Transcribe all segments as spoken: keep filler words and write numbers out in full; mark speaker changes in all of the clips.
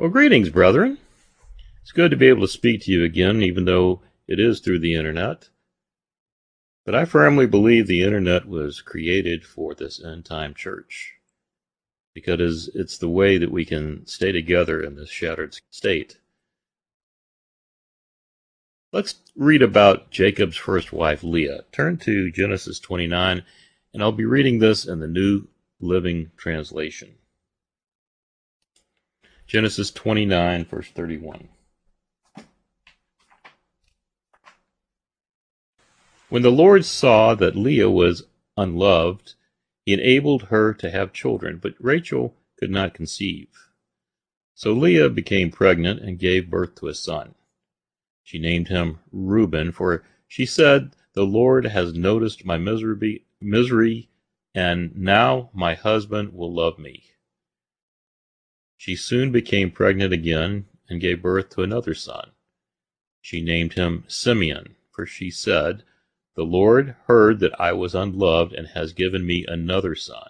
Speaker 1: Well, greetings, brethren. It's good to be able to speak to you again, even though it is through the internet. But I firmly believe the internet was created for this end-time church, because it's the way that we can stay together in this shattered state. Let's read about Jacob's first wife, Leah. Turn to Genesis twenty-nine, and I'll be reading this in the New Living Translation. Genesis twenty-nine, verse thirty-one. When the Lord saw that Leah was unloved, he enabled her to have children, but Rachel could not conceive. So Leah became pregnant and gave birth to a son. She named him Reuben, for she said, "The Lord has noticed my misery, misery, and now my husband will love me." She soon became pregnant again and gave birth to another son. She named him Simeon, for she said, "The Lord heard that I was unloved and has given me another son."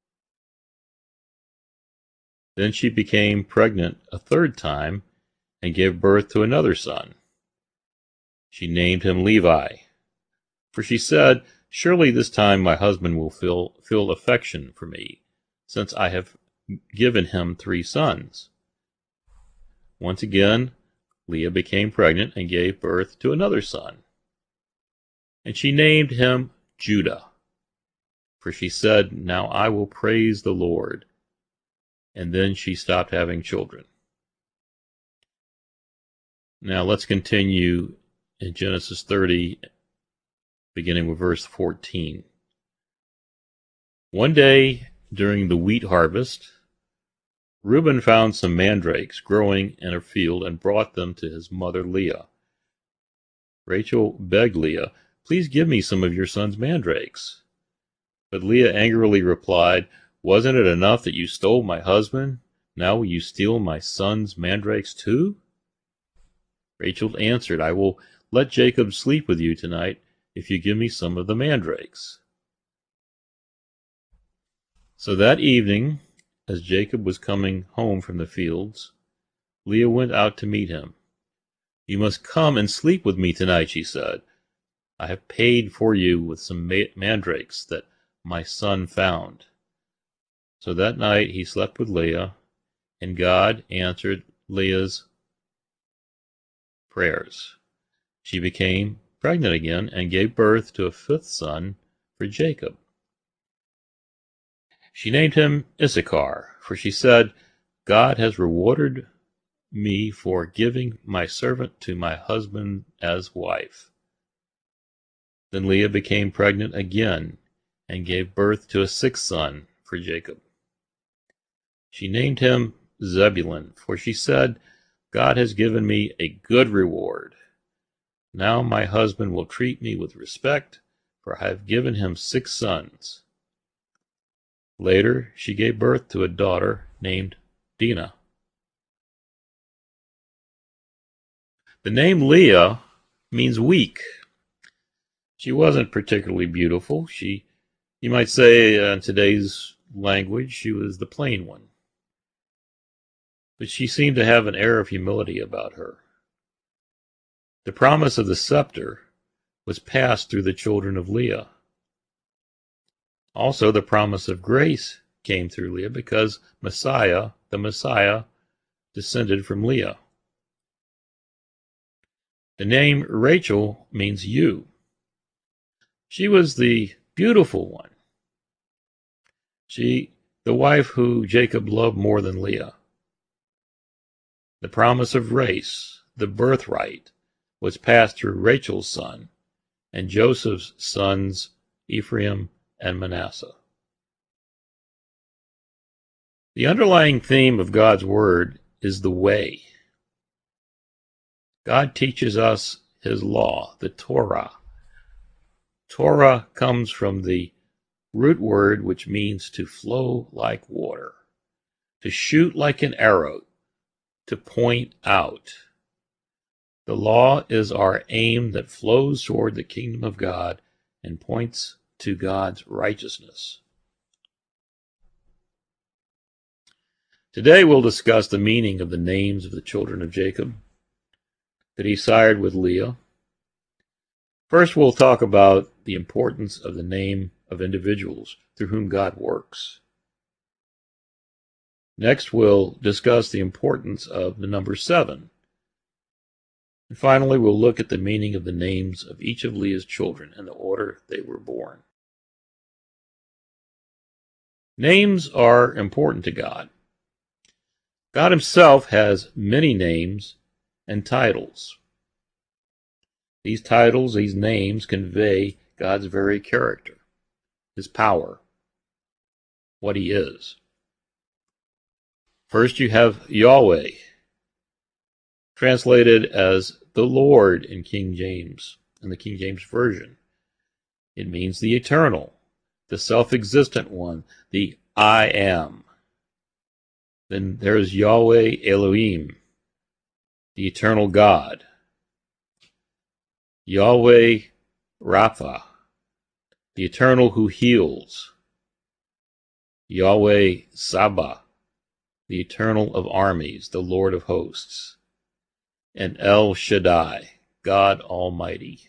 Speaker 1: Then she became pregnant a third time and gave birth to another son. She named him Levi, for she said, "Surely this time my husband will feel, feel affection for me, since I have given him three sons." Once again, Leah became pregnant and gave birth to another son. And she named him Judah, for she said, "Now I will praise the Lord." And then she stopped having children. Now let's continue in Genesis thirty, beginning with verse fourteen. One day during the wheat harvest, Reuben found some mandrakes growing in a field and brought them to his mother Leah. Rachel begged Leah, "Please give me some of your son's mandrakes." But Leah angrily replied, "Wasn't it enough that you stole my husband? Now will you steal my son's mandrakes too?" Rachel answered, "I will let Jacob sleep with you tonight if you give me some of the mandrakes." So that evening, as Jacob was coming home from the fields, Leah went out to meet him. "You must come and sleep with me tonight," she said. "I have paid for you with some mandrakes that my son found." So that night he slept with Leah, and God answered Leah's prayers. She became pregnant again and gave birth to a fifth son for Jacob. She named him Issachar, for she said, "God has rewarded me for giving my servant to my husband as wife." Then Leah became pregnant again and gave birth to a sixth son for Jacob. She named him Zebulun, for she said, "God has given me a good reward. Now my husband will treat me with respect, for I have given him six sons." Later, she gave birth to a daughter named Dinah. The name Leah means weak. She wasn't particularly beautiful. She, you might say uh, in today's language, she was the plain one. But she seemed to have an air of humility about her. The promise of the scepter was passed through the children of Leah. Also, the promise of grace came through Leah because Messiah, the Messiah, descended from Leah. The name Rachel means you. She was the beautiful one. She, the wife who Jacob loved more than Leah. The promise of race, the birthright, was passed through Rachel's son and Joseph's sons, Ephraim and Manasseh. The underlying theme of God's word is the way. God teaches us his law, the Torah. Torah comes from the root word which means to flow like water, to shoot like an arrow, to point out. The law is our aim that flows toward the kingdom of God and points to God's righteousness. Today we'll discuss the meaning of the names of the children of Jacob that he sired with Leah. First, we'll talk about the importance of the name of individuals through whom God works. Next, we'll discuss the importance of the number seven. And finally, we'll look at the meaning of the names of each of Leah's children and the order they were born. Names are important to God. God himself has many names and titles. These titles, these names, convey God's very character, his power, what he is. First, you have Yahweh, translated as the Lord in King James, in the King James Version. It means the eternal, the self-existent one, the I am. Then there's Yahweh Elohim, the eternal God. Yahweh Rapha, the eternal who heals. Yahweh Sabah, the eternal of armies, the Lord of hosts. And El Shaddai, God Almighty.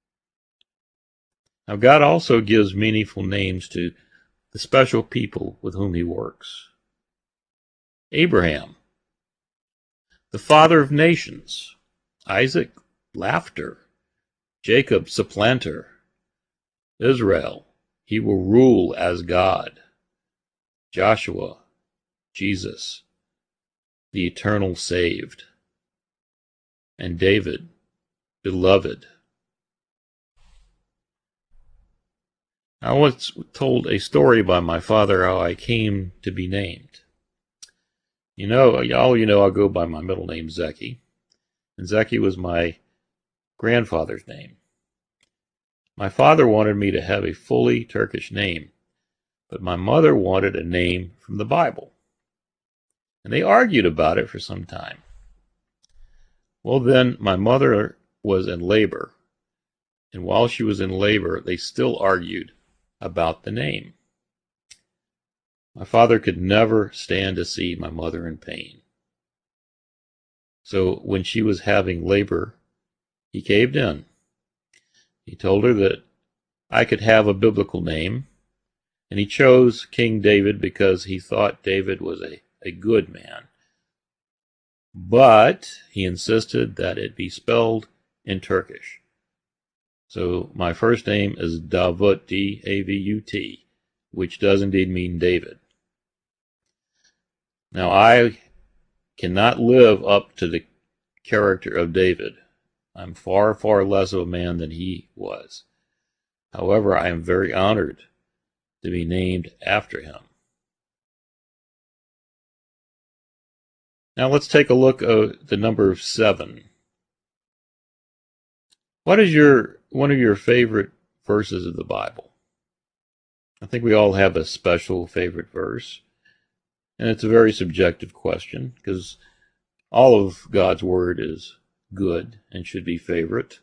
Speaker 1: Now, God also gives meaningful names to the special people with whom he works. Abraham, the father of nations. Isaac, laughter. Jacob, supplanter. Israel, he will rule as God. Joshua, Jesus, the eternal saved. And David, beloved. I once told a story by my father how I came to be named. You know, all you know, I go by my middle name, Zeki. And Zeki was my grandfather's name. My father wanted me to have a fully Turkish name, but my mother wanted a name from the Bible. And they argued about it for some time. Well, then my mother was in labor, and while she was in labor, they still argued about the name. My father could never stand to see my mother in pain. So when she was having labor, he caved in. He told her that I could have a biblical name, and he chose King David because he thought David was a, a good man. But he insisted that it be spelled in Turkish. So my first name is Davut, D A V U T, which does indeed mean David. Now I cannot live up to the character of David. I'm far, far less of a man than he was. However, I am very honored to be named after him. Now let's take a look at the number seven. What is your one of your favorite verses of the Bible? I think we all have a special favorite verse. And it's a very subjective question because all of God's word is good and should be favorite.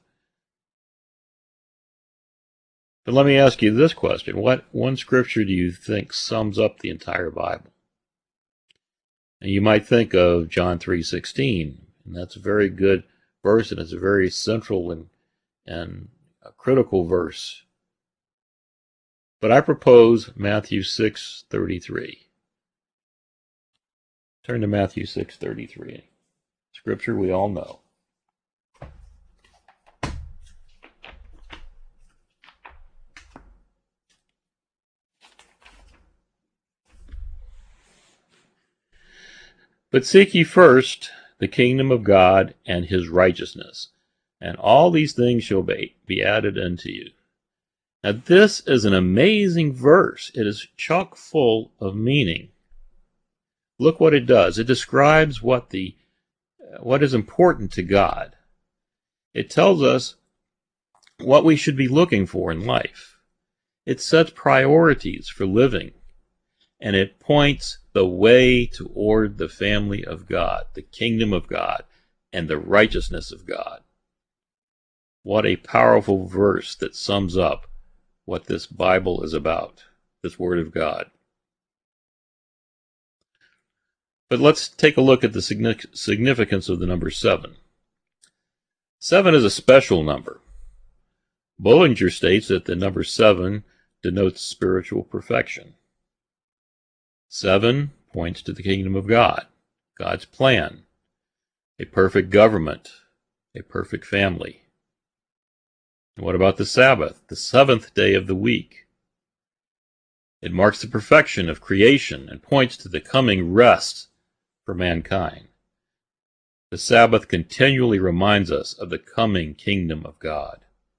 Speaker 1: But let me ask you this question. What one scripture do you think sums up the entire Bible? And you might think of John three sixteen, and that's a very good verse, and it's a very central and, and a critical verse. But I propose Matthew six thirty-three. Turn to Matthew six thirty-three. Scripture we all know. But seek ye first the kingdom of God and his righteousness, and all these things shall be, be added unto you. Now this is an amazing verse. It is chock full of meaning. Look what it does. It describes what the what is important to God. It tells us what we should be looking for in life. It sets priorities for living, and it points the way toward the family of God, the kingdom of God, and the righteousness of God. What a powerful verse that sums up what this Bible is about, this Word of God. But let's take a look at the significance of the number seven. Seven is a special number. Bullinger states that the number seven denotes spiritual perfection. Seven points to the kingdom of God, God's plan, a perfect government, a perfect family. And what about the Sabbath, the seventh day of the week? It marks the perfection of creation and points to the coming rest for mankind. The Sabbath continually reminds us of the coming kingdom of God.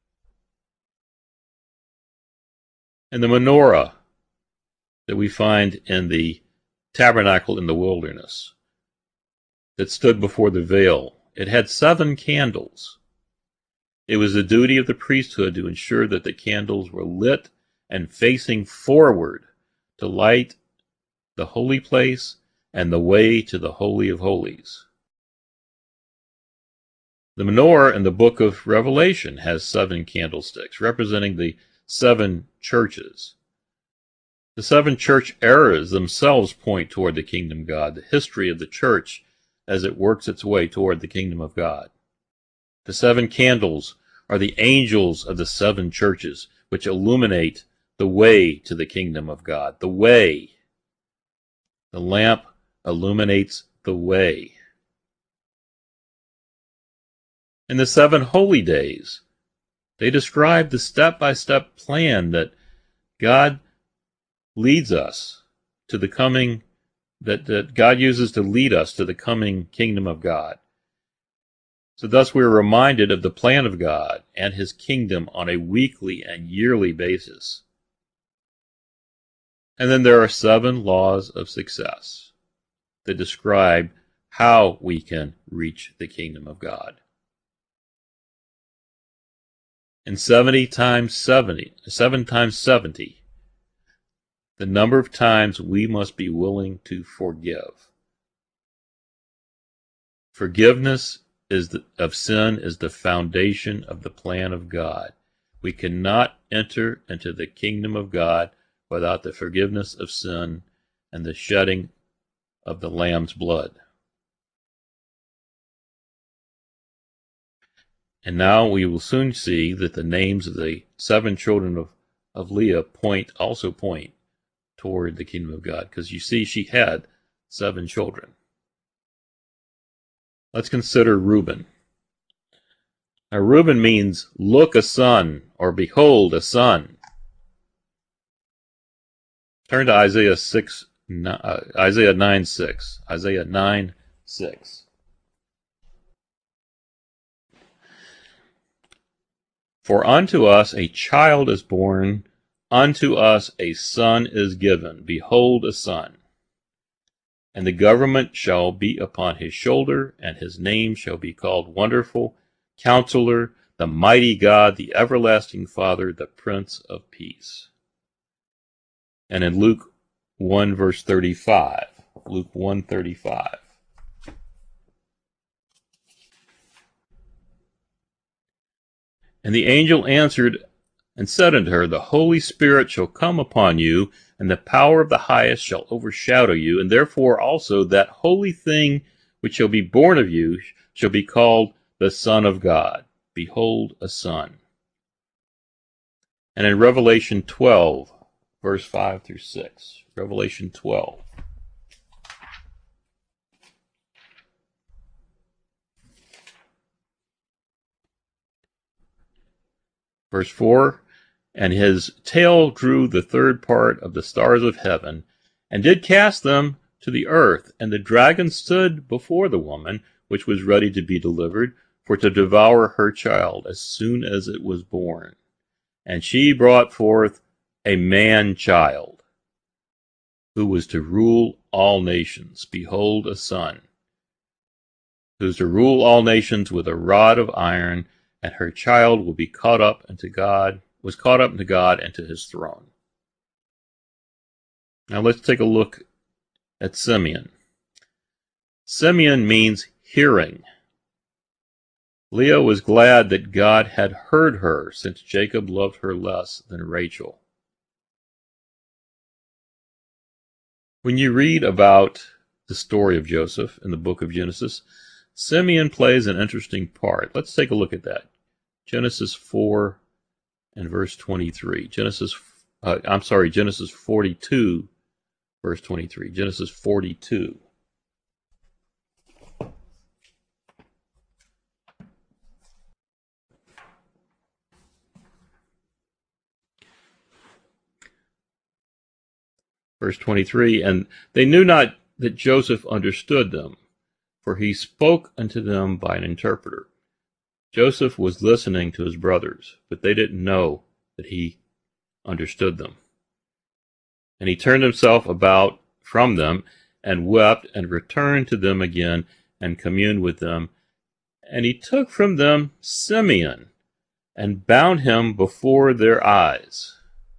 Speaker 1: And the menorah that we find in the tabernacle in the wilderness that stood before the veil, it had seven candles. It was the duty of the priesthood to ensure that the candles were lit and facing forward to light the holy place and the way to the Holy of Holies. The menorah in the book of Revelation has seven candlesticks, representing the seven churches. The seven church eras themselves point toward the kingdom of God, the history of the church as it works its way toward the kingdom of God. The seven candles are the angels of the seven churches, which illuminate the way to the kingdom of God. The way. The lamp illuminates the way. In the seven holy days, they describe the step-by-step plan that God leads us to the coming, that, that God uses to lead us to the coming kingdom of God. So thus we are reminded of the plan of God and his kingdom on a weekly and yearly basis. And then there are seven laws of success that describe how we can reach the kingdom of God. And seventy times seventy, seven times seventy, the number of times we must be willing to forgive. Forgiveness is the, of sin is the foundation of the plan of God. We cannot enter into the kingdom of God without the forgiveness of sin and the shedding of the Lamb's blood. And now we will soon see that the names of the seven children of, of Leah point also point toward the kingdom of God, because you see she had seven children. Let's consider Reuben. Now Reuben means look a son, or behold a son. Turn to Isaiah six, uh, Isaiah nine six. Isaiah nine six. For unto us a child is born, unto us a son is given. Behold, a son. And the government shall be upon his shoulder, and his name shall be called Wonderful, Counselor, the Mighty God, the Everlasting Father, the Prince of Peace. And in Luke one, verse thirty-five, Luke one thirty-five. And the angel answered and said unto her, The Holy Spirit shall come upon you, and the power of the highest shall overshadow you, and therefore also that holy thing which shall be born of you shall be called the Son of God. Behold, a son. And in Revelation twelve, verse five through six, Revelation twelve. Verse four, and his tail drew the third part of the stars of heaven, and did cast them to the earth. And the dragon stood before the woman, which was ready to be delivered, for to devour her child as soon as it was born. And she brought forth a man-child, who was to rule all nations. Behold, a son, who is to rule all nations with a rod of iron, and her child will be caught up unto God, was caught up unto God and to his throne. Now let's take a look at Simeon. Simeon means hearing. Leah was glad that God had heard her, since Jacob loved her less than Rachel. When you read about the story of Joseph in the book of Genesis, Simeon plays an interesting part. Let's take a look at that. Genesis four and verse twenty-three. Genesis, uh, I'm sorry, Genesis forty-two, verse twenty-three. Genesis forty-two. Verse twenty-three, and they knew not that Joseph understood them, for he spoke unto them by an interpreter. Joseph was listening to his brothers, but they didn't know that he understood them. And he turned himself about from them and wept and returned to them again and communed with them. And he took from them Simeon and bound him before their eyes.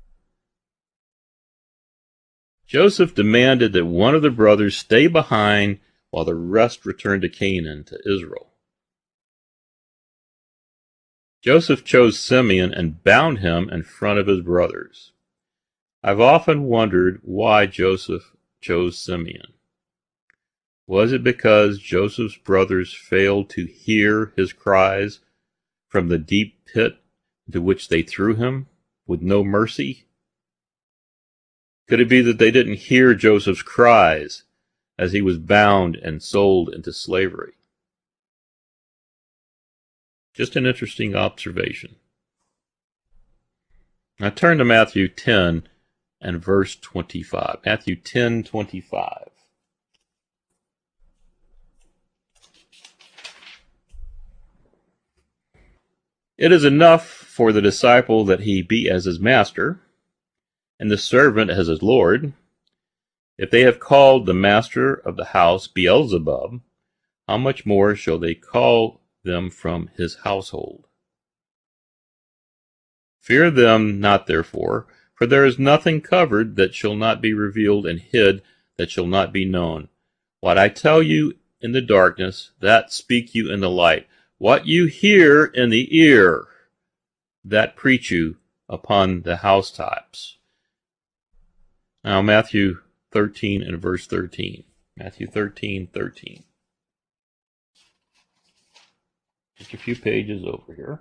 Speaker 1: Joseph demanded that one of the brothers stay behind while the rest returned to Canaan, to Israel. Joseph chose Simeon and bound him in front of his brothers. I've often wondered why Joseph chose Simeon. Was it because Joseph's brothers failed to hear his cries from the deep pit into which they threw him with no mercy? Could it be that they didn't hear Joseph's cries as he was bound and sold into slavery? Just an interesting observation. Now turn to Matthew ten and verse twenty-five. Matthew ten twenty-five. It is enough for the disciple that he be as his master, and the servant as his Lord. If they have called the master of the house Beelzebub, how much more shall they call them from his household? Fear them not, therefore, for there is nothing covered that shall not be revealed, and hid that shall not be known. What I tell you in the darkness, that speak you in the light. What you hear in the ear, that preach you upon the housetops. Now Matthew thirteen and verse thirteen. Matthew thirteen, thirteen. Just a few pages over here.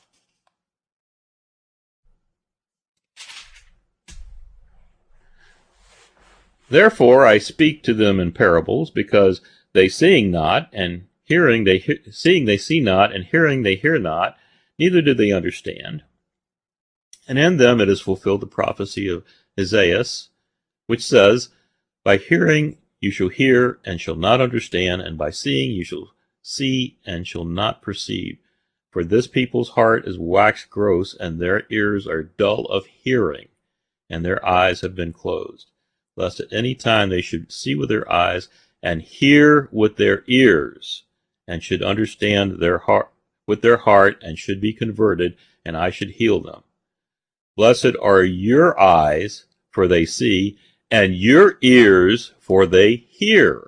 Speaker 1: Therefore I speak to them in parables, because they seeing not, and hearing they he- seeing they see not, and hearing they hear not, neither do they understand. And in them it is fulfilled the prophecy of Isaiah, which says, by hearing you shall hear and shall not understand, and by seeing you shall see and shall not perceive. For this people's heart is waxed gross, and their ears are dull of hearing, and their eyes have been closed, lest at any time they should see with their eyes, and hear with their ears, and should understand their heart with their heart, and should be converted, and I should heal them. Blessed are your eyes, for they see, and your ears, for they hear.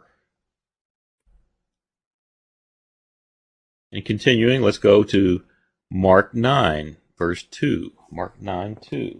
Speaker 1: And continuing, let's go to Mark nine, verse two. Mark nine, two.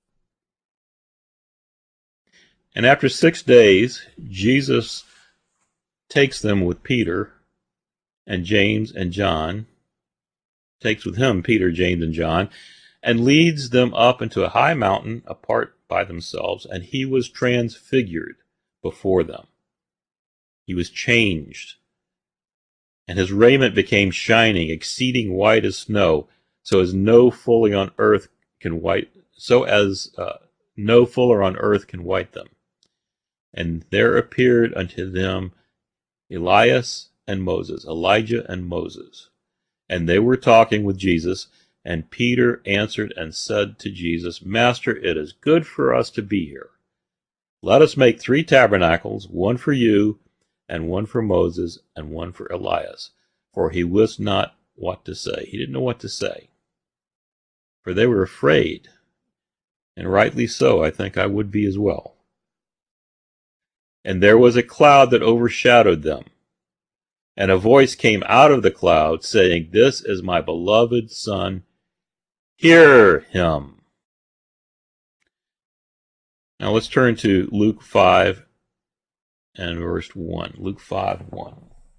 Speaker 1: And after six days, Jesus takes them with Peter and James and John, takes with him Peter, James, and John, and leads them up into a high mountain apart by themselves, and he was transfigured before them. He was changed, and his raiment became shining, exceeding white as snow, so as no fuller on earth can white, so as uh, no fuller on earth can white them. And there appeared unto them Elias and Moses, Elijah and Moses. And they were talking with Jesus, and Peter answered and said to Jesus, Master, it is good for us to be here. Let us make three tabernacles, one for you, and one for Moses, and one for Elias. For he wist not what to say. He didn't know what to say. For they were afraid, and rightly so. I think I would be as well. And there was a cloud that overshadowed them. And a voice came out of the cloud, saying, This is my beloved Son. Hear him. Now let's turn to Luke five and verse one. Luke five, one.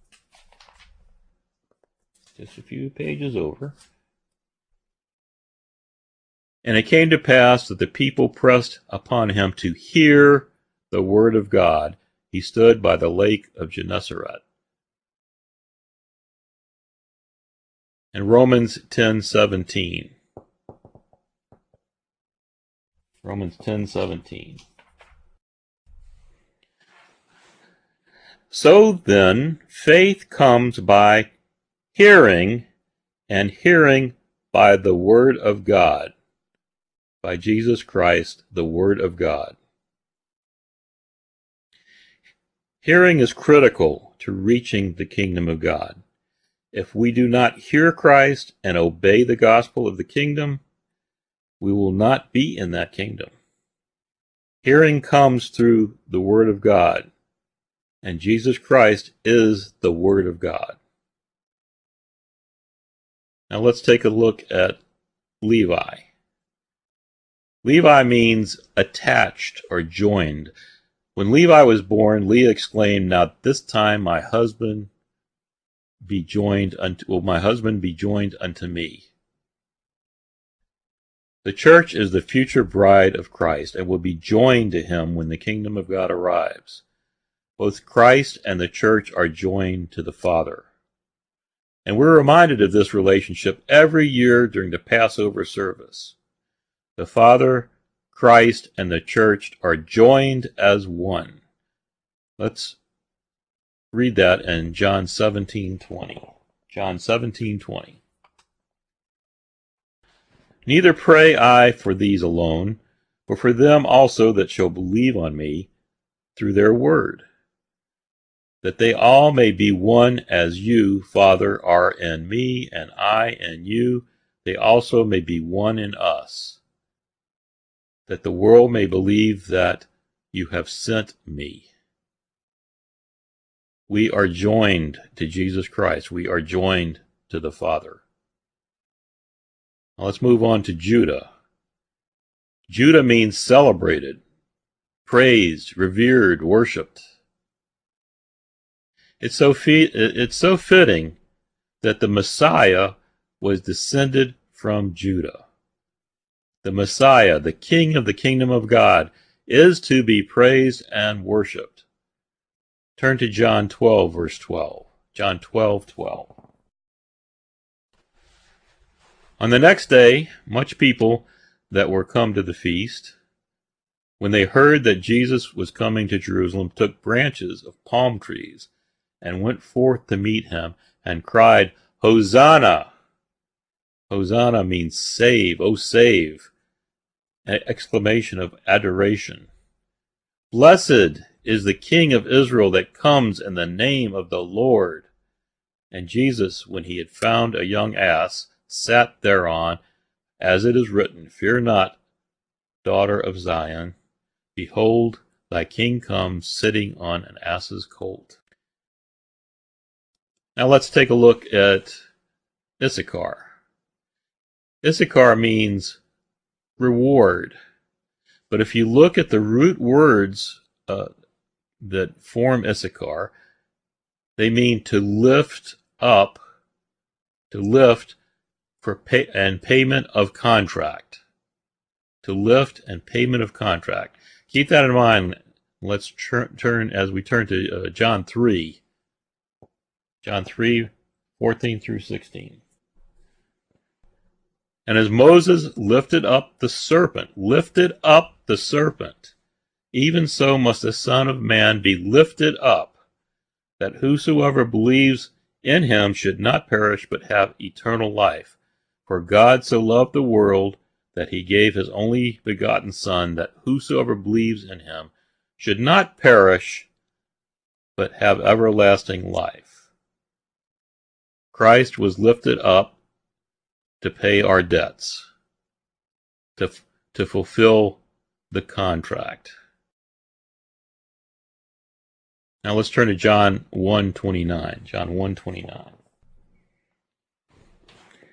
Speaker 1: Just a few pages over. And it came to pass that the people pressed upon him to hear the word of God. He stood by the lake of Gennesaret. And Romans ten seventeen. Romans ten seventeen. So then, faith comes by hearing, and hearing by the word of God, by Jesus Christ, the word of God. Hearing is critical to reaching the kingdom of God. If we do not hear Christ and obey the gospel of the kingdom, we will not be in that kingdom. Hearing comes through the word of God, and Jesus Christ is the word of God. Now let's take a look at Levi. Levi means attached or joined. When Levi was born, Leah exclaimed, "Now this time my husband be joined unto will my husband be joined unto me." The church is the future bride of Christ and will be joined to him when the kingdom of God arrives. Both Christ and the church are joined to the Father. And we're reminded of this relationship every year during the Passover service. The Father, Christ, and the church are joined as one. Let's read that in John seventeen twenty. John seventeen twenty. Neither pray I for these alone, but for them also that shall believe on me through their word, that they all may be one as you, Father, are in me, and I in you, they also may be one in us, that the world may believe that you have sent me. We are joined to Jesus Christ. We are joined to the Father. Now let's move on to Judah. Judah means celebrated, praised, revered, worshipped. It's so, fe- it's so fitting that the Messiah was descended from Judah. The Messiah, the King of the kingdom of God, is to be praised and worshipped. Turn to John twelve, verse twelve. John twelve, twelve. On the next day, much people that were come to the feast, when they heard that Jesus was coming to Jerusalem, took branches of palm trees and went forth to meet him and cried, Hosanna! Hosanna means save, oh save, an exclamation of adoration. Blessed is the King of Israel that comes in the name of the Lord. And Jesus, when he had found a young ass, sat thereon, as it is written, Fear not, daughter of Zion. Behold, thy king comes sitting on an ass's colt. Now let's take a look at Issachar. Issachar means reward. But if you look at the root words uh, that form Issachar, they mean to lift up, to lift for pay and payment of contract. To lift and payment of contract. Keep that in mind. Let's tr- turn as we turn to uh, John three. John three, fourteen through sixteen. And as Moses lifted up the serpent, lifted up the serpent, even so must the Son of Man be lifted up, that whosoever believes in him should not perish but have eternal life. For God so loved the world that he gave his only begotten Son, that whosoever believes in him should not perish but have everlasting life. Christ was lifted up to pay our debts, to, to fulfill the contract. Now let's turn to John one twenty-nine. John one twenty-nine.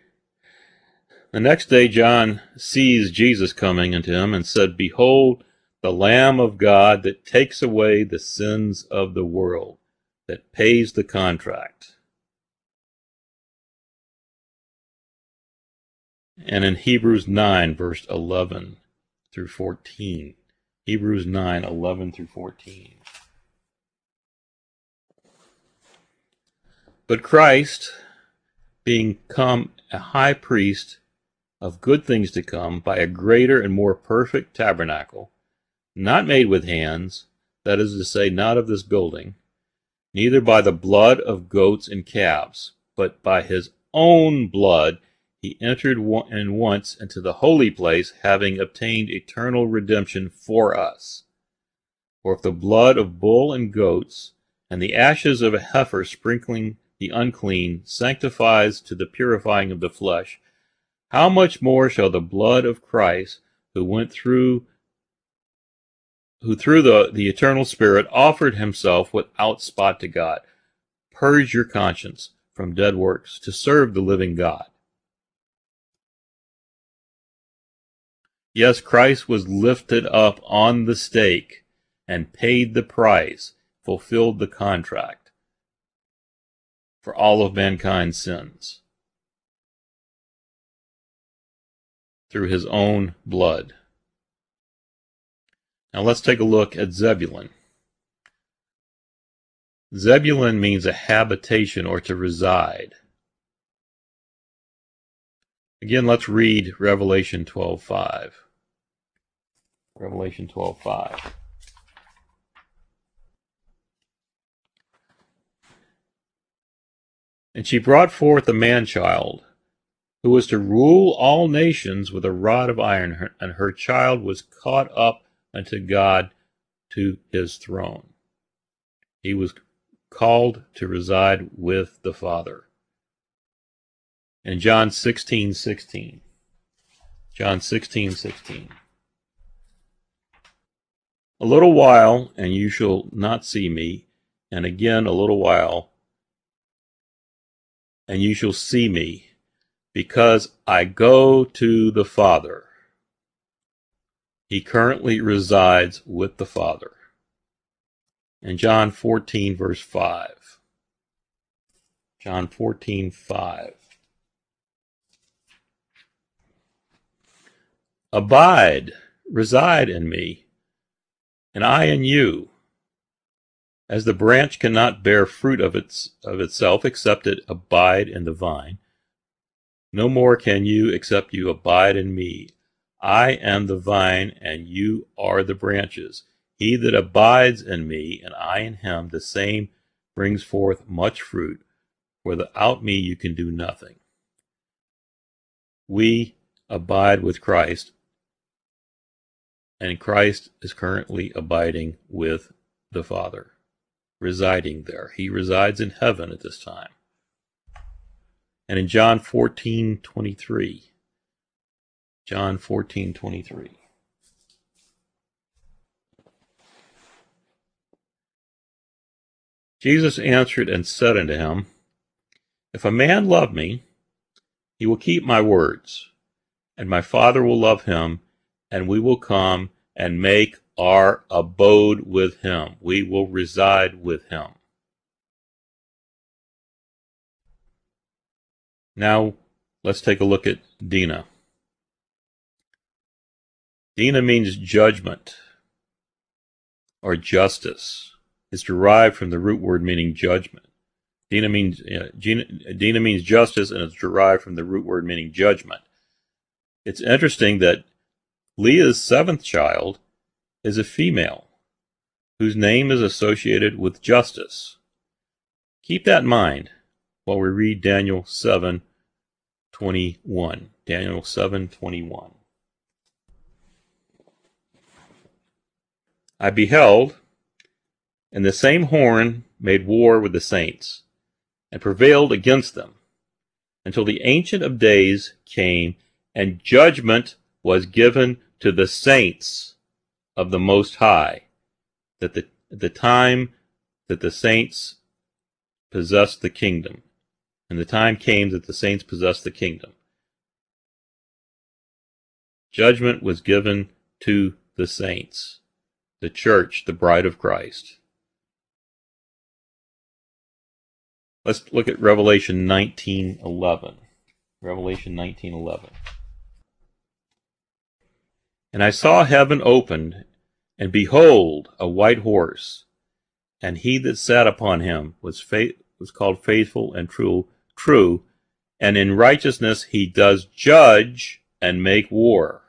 Speaker 1: The next day John sees Jesus coming unto him and said, Behold, the Lamb of God that takes away the sins of the world, that pays the contract. And in Hebrews nine, verse eleven through fourteen. Hebrews nine, eleven through fourteen. But Christ, being come a high priest of good things to come, by a greater and more perfect tabernacle, not made with hands, that is to say, not of this building, neither by the blood of goats and calves, but by his own blood, he entered and once into the holy place, having obtained eternal redemption for us. For if the blood of bull and goats, and the ashes of a heifer sprinkling the unclean, sanctifies to the purifying of the flesh, how much more shall the blood of Christ, who went through who through the, the eternal Spirit offered himself without spot to God, purge your conscience from dead works to serve the living God. Yes, Christ was lifted up on the stake and paid the price, fulfilled the contract for all of mankind's sins through his own blood. Now let's take a look at Zebulun. Zebulun means a habitation or to reside. Again, let's read Revelation twelve five. Revelation twelve five. And she brought forth a man-child, who was to rule all nations with a rod of iron, and her child was caught up unto God to his throne. He was called to reside with the Father. In John sixteen sixteen. John sixteen sixteen. A little while, and you shall not see me, and again a little while, and you shall see me, because I go to the Father. He currently resides with the Father. In John fourteen, verse five. John fourteen, five. Abide, reside in me, and I in you. As the branch cannot bear fruit of its of itself except it abide in the vine, no more can you except you abide in me. I am the vine, and you are the branches. He that abides in me, and I in him, the same brings forth much fruit, for without me you can do nothing. We abide with Christ, and Christ is currently abiding with the Father, residing there. He resides in heaven at this time. And in John fourteen twenty-three, John fourteen twenty-three. Jesus answered and said unto him, If a man love me, he will keep my words, and my Father will love him, and we will come and make our abode with him. We will reside with him. Now, let's take a look at Dina. Dina means judgment or justice. It's derived from the root word meaning judgment. Dina means uh, Dina, Dina means justice, and it's derived from the root word meaning judgment. It's interesting that Leah's seventh child is a female whose name is associated with justice. Keep that in mind while we read Daniel seven twenty-one. Daniel seven twenty-one. I beheld, and the same horn made war with the saints, and prevailed against them, until the Ancient of Days came, and judgment was given to the saints of the Most High, that the, the time that the saints possessed the kingdom. And the time came that the saints possessed the kingdom. Judgment was given to the saints. the church, the bride of Christ. Let's look at Revelation nineteen eleven. Revelation nineteen eleven. And I saw heaven opened, and behold, a white horse, and he that sat upon him was fa- was called Faithful and True, true, and in righteousness he does judge and make war.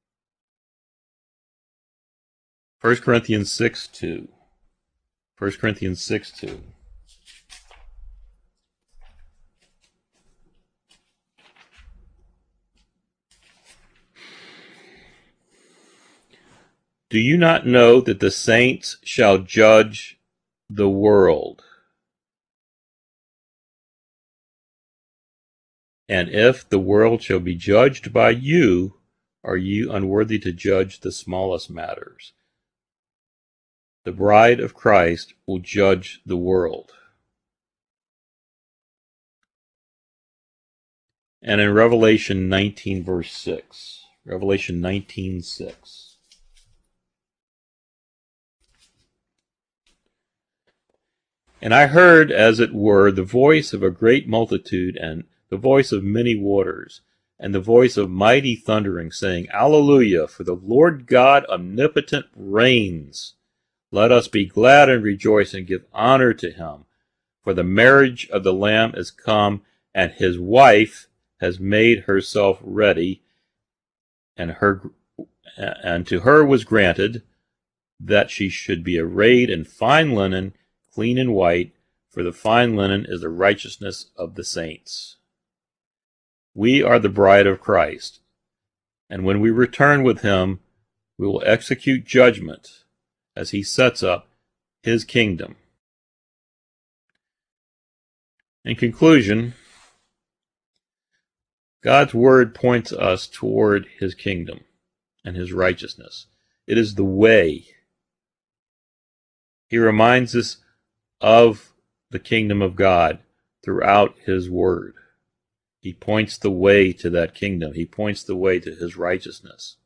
Speaker 1: First Corinthians six two. First Corinthians six two. Do you not know that the saints shall judge the world? And if the world shall be judged by you, are you unworthy to judge the smallest matters? The bride of Christ will judge the world. And in Revelation nineteen, verse six. Revelation nineteen, six. And I heard, as it were, the voice of a great multitude, and the voice of many waters, and the voice of mighty thundering, saying, Alleluia, for the Lord God omnipotent reigns. Let us be glad and rejoice and give honor to him. For the marriage of the Lamb is come, and his wife has made herself ready, and her and to her was granted that she should be arrayed in fine linen, clean and white, for the fine linen is the righteousness of the saints. We are the bride of Christ, and when we return with him, we will execute judgment as he sets up his kingdom. In conclusion, God's word points us toward his kingdom and his righteousness. It is the way. He reminds us of the kingdom of God throughout his word. He points the way to that kingdom. He points the way to his righteousness.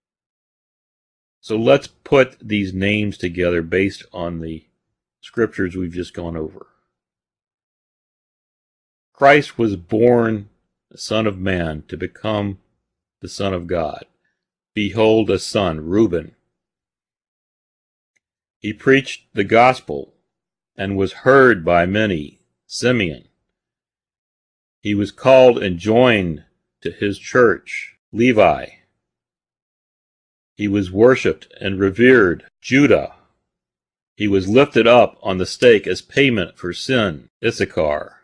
Speaker 1: So let's put these names together based on the scriptures we've just gone over. Christ was born the Son of Man to become the Son of God. Behold a son, Reuben. He preached the gospel and was heard by many, Simeon. He was called and joined to his church, Levi. He was worshipped and revered, Judah. He was lifted up on the stake as payment for sin, Issachar.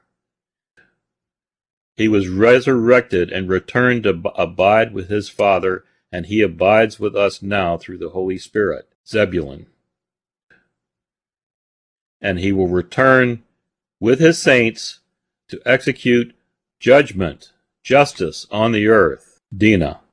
Speaker 1: He was resurrected and returned to abide with his Father, and he abides with us now through the Holy Spirit, Zebulun. And he will return with his saints to execute judgment, justice on the earth, Dinah.